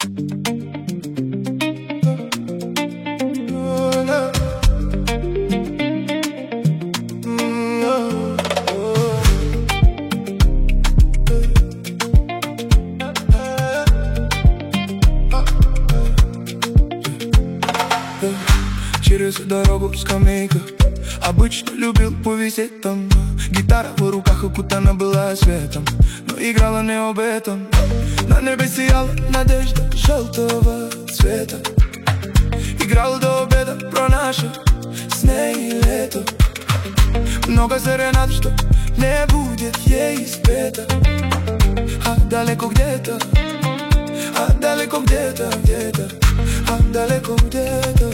Через дорогу скамейка, обычно любил повисеть там. Гитара в руках окутана была светом, но играла не об этом. На небе сияла надежда желтого цвета. Играл до обеда про наше с ней лето. Много серенад, что не будет ей спета. А далеко где-то, а далеко где-то, где-то, а далеко где-то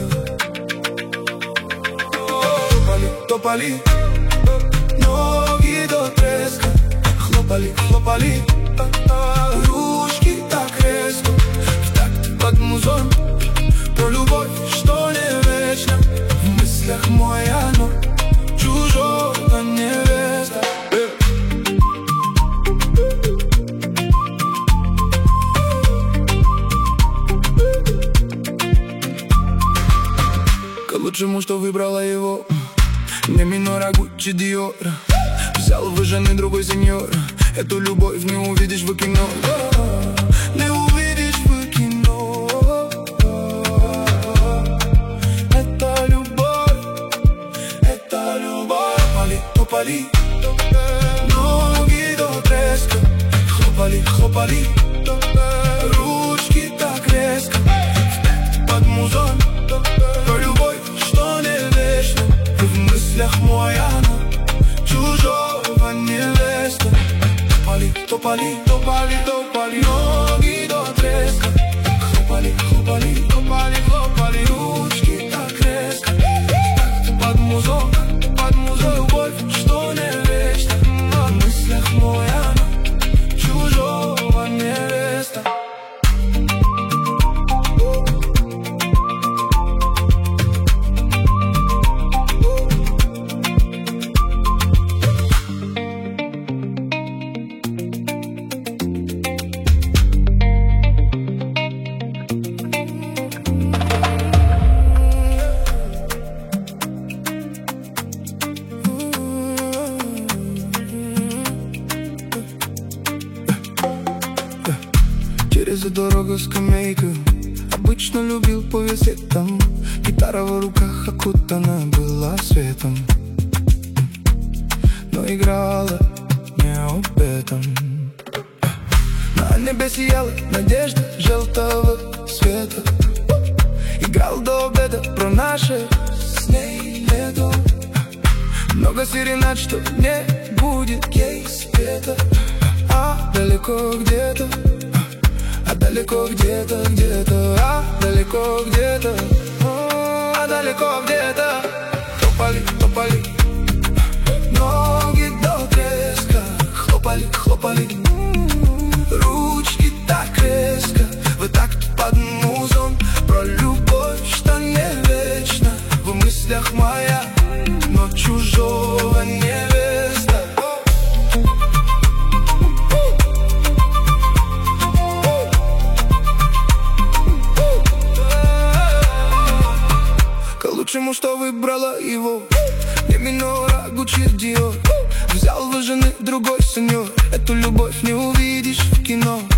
топали, ноги до треска, хлопали, хлопали, ручки так резко, в такт под музон. Про любовь, что не вечно, в мыслях моя, но чужого невеста. К лучшему, что выбрала его, не минора, Гуччи, Диор. Взял в жены другой сеньор. Эту любовь не увидишь в кино, не увидишь в кино. Это любовь, это любовь. Топали, ноги до треска, хлопали, хлопали, ручки так резко, под музон. Про любовь, что не вечно, в мыслях моя, но чужого невеста. Топали, топали, топали, топали, ноги до треска, хлопали, хлопали, топали, хлопали, ручки так резко, под музон, под музон. Любовь, что не вечно, в мыслях моя, но чужого невеста. Через дорогу скамейка, обычно любил повисеть там. Гитара в руках окутана была светом, но играла не об этом. На небе сияла надежда желтого цвета. Играл до обеда про наше с ней лето. Много серенад, что не будет ей спета. А далеко где-то, а далеко где-то, где-то, а далеко где-то, а далеко где-то. Топали, топали, ноги до треска, хлопали, хлопали, ручки так резко, в такт под музон. Про любовь, что не вечно, в мыслях моя, но чужого невеста. К лучшему, что выбрала его, не минора, Гуччи, Диор. Взял в жены другой сеньор. Эту любовь не увидишь в кино,